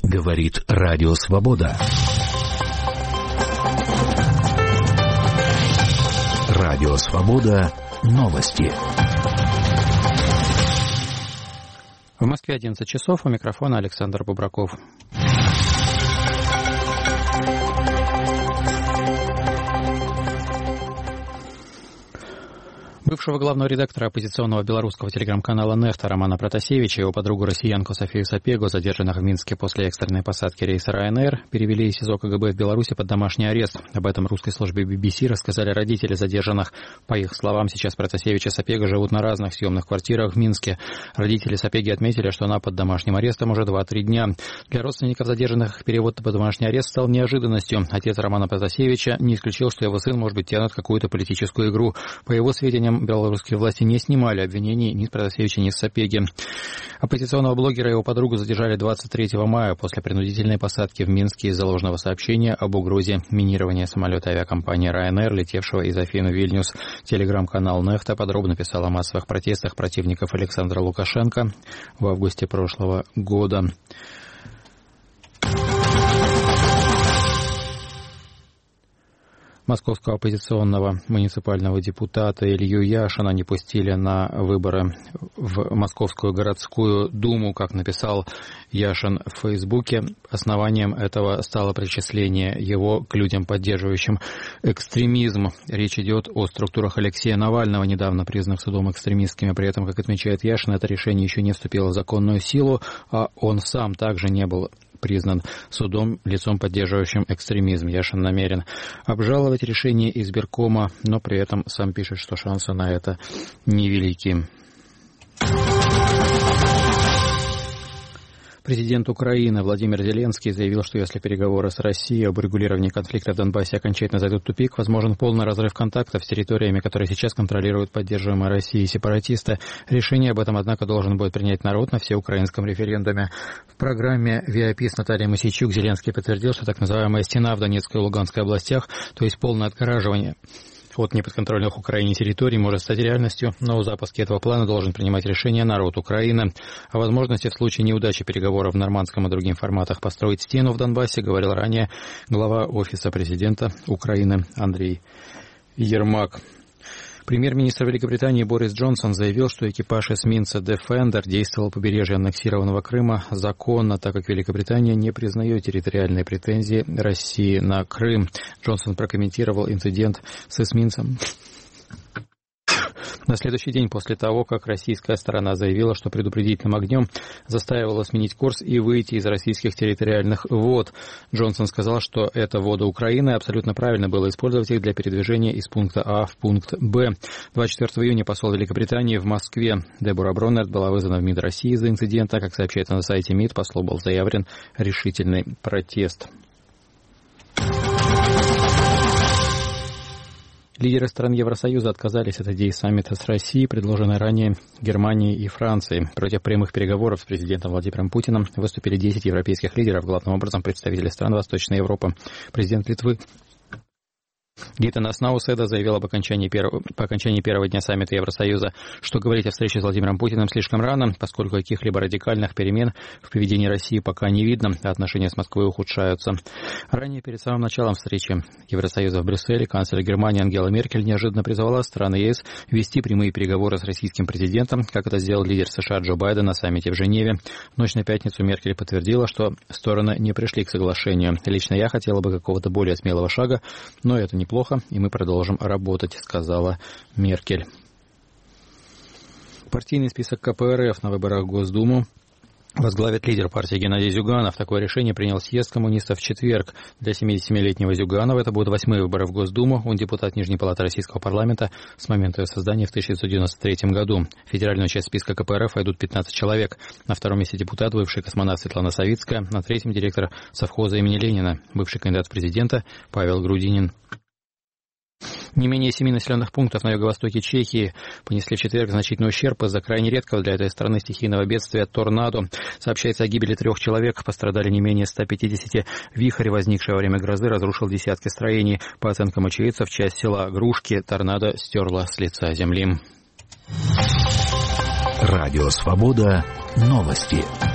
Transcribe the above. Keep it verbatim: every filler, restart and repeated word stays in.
Говорит Радио Свобода. Радио Свобода. Новости. В Москве одиннадцать часов. У микрофона Александр Бубраков. Бывшего главного редактора оппозиционного белорусского телеграм-канала «Нефта» Романа Протасевича и его подругу россиянку Софию Сапегу, задержанных в Минске после экстренной посадки рейса РайанАйр, перевели из СИЗО КГБ в Беларуси под домашний арест. Об этом русской службе би би си рассказали родители задержанных. По их словам, сейчас Протасевич и Сапега живут на разных съемных квартирах в Минске. Родители Сапеги отметили, что она под домашним арестом уже два-три дня. Для родственников задержанных перевод под домашний арест стал неожиданностью. Отец Романа Протасевича не исключил, что его сын, может быть, тянут какую-то политическую игру. По его сведениям, белорусские власти не снимали обвинений ни с Протасевича, ни с Сапеги. Оппозиционного блогера и его подругу задержали двадцать третьего мая после принудительной посадки в Минске из-за ложного сообщения об угрозе минирования самолета авиакомпании RайанAйр, летевшего из Афин в Вильнюс. Телеграм-канал «Нефта» подробно писал о массовых протестах противников Александра Лукашенко в августе прошлого года. Московского оппозиционного муниципального депутата Илью Яшина не пустили на выборы в Московскую городскую думу, как написал Яшин в Фейсбуке. Основанием этого стало причисление его к людям, поддерживающим экстремизм. Речь идет о структурах Алексея Навального, недавно признанных судом экстремистскими. При этом, как отмечает Яшин, это решение еще не вступило в законную силу, а он сам также не был признан судом лицом, поддерживающим экстремизм. Яшин намерен обжаловать решение избиркома, но при этом сам пишет, что шансы на это невелики. Президент Украины Владимир Зеленский заявил, что если переговоры с Россией об урегулировании конфликта в Донбассе окончательно зайдут в тупик, возможен полный разрыв контактов с территориями, которые сейчас контролируют поддерживаемые Россией сепаратисты. Решение об этом, однако, должен будет принять народ на всеукраинском референдуме. В программе ви ай пи с Натальей Мосейчук Зеленский подтвердил, что так называемая стена в Донецкой и Луганской областях, то есть полное отгораживание от неподконтрольных Украине территорий, может стать реальностью, но о запуске этого плана должен принимать решение народ Украины. О возможности в случае неудачи переговоров в нормандском и других форматах построить стену в Донбассе говорил ранее глава Офиса президента Украины Андрей Ермак. Премьер-министр Великобритании Борис Джонсон заявил, что экипаж эсминца Defender действовал в побережье аннексированного Крыма законно, так как Великобритания не признает территориальные претензии России на Крым. Джонсон прокомментировал инцидент с эсминцем на следующий день после того, как российская сторона заявила, что предупредительным огнем заставила сменить курс и выйти из российских территориальных вод. Джонсон сказал, что это воды Украины, абсолютно правильно было использовать их для передвижения из пункта А в пункт Б. двадцать четвёртого июня посол Великобритании в Москве Дебора Броннерт была вызвана в МИД России из-за инцидента. Как сообщается на сайте МИД, послу был заявлен решительный протест. Лидеры стран Евросоюза отказались от идеи саммита с Россией, предложенной ранее Германией и Францией. Против прямых переговоров с президентом Владимиром Путиным выступили десять европейских лидеров, главным образом представители стран Восточной Европы. Президент Литвы Гитанас Науседа заявил об окончании первого, по окончании первого дня саммита Евросоюза, что говорить о встрече с Владимиром Путиным слишком рано, поскольку каких-либо радикальных перемен в поведении России пока не видно, а отношения с Москвой ухудшаются. Ранее, перед самым началом встречи Евросоюза в Брюсселе, канцлер Германии Ангела Меркель неожиданно призвала страны ЕС вести прямые переговоры с российским президентом, как это сделал лидер США Джо Байден на саммите в Женеве. В ночь на пятницу Меркель подтвердила, что стороны не пришли к соглашению. Лично я хотела бы какого-то более смелого шага, но это не плохо, и мы продолжим работать, сказала Меркель. Партийный список ка пэ эр эф на выборах в Госдуму возглавит лидер партии Геннадий Зюганов. Такое решение принял съезд коммунистов в четверг. Для семидесятисемилетнего Зюганова это будут восьмые выборы в Госдуму. Он депутат Нижней палаты Российского парламента с момента ее создания в тысяча девятьсот девяносто третьем году. В федеральную часть списка ка пэ эр эф войдут пятнадцать человек. На втором месте депутат, бывший космонавт Светлана Савицкая. На третьем директор совхоза имени Ленина, бывший кандидат в президента Павел Грудинин. Не менее семи населенных пунктов на юго-востоке Чехии понесли в четверг значительный ущерб из-за крайне редкого для этой страны стихийного бедствия торнадо. Сообщается о гибели трех человек, пострадали не менее ста пятидесяти. Вихрь, возникший во время грозы, разрушил десятки строений. По оценкам очевидцев, часть села Грушки торнадо стерла с лица земли. Радио Свобода. Новости.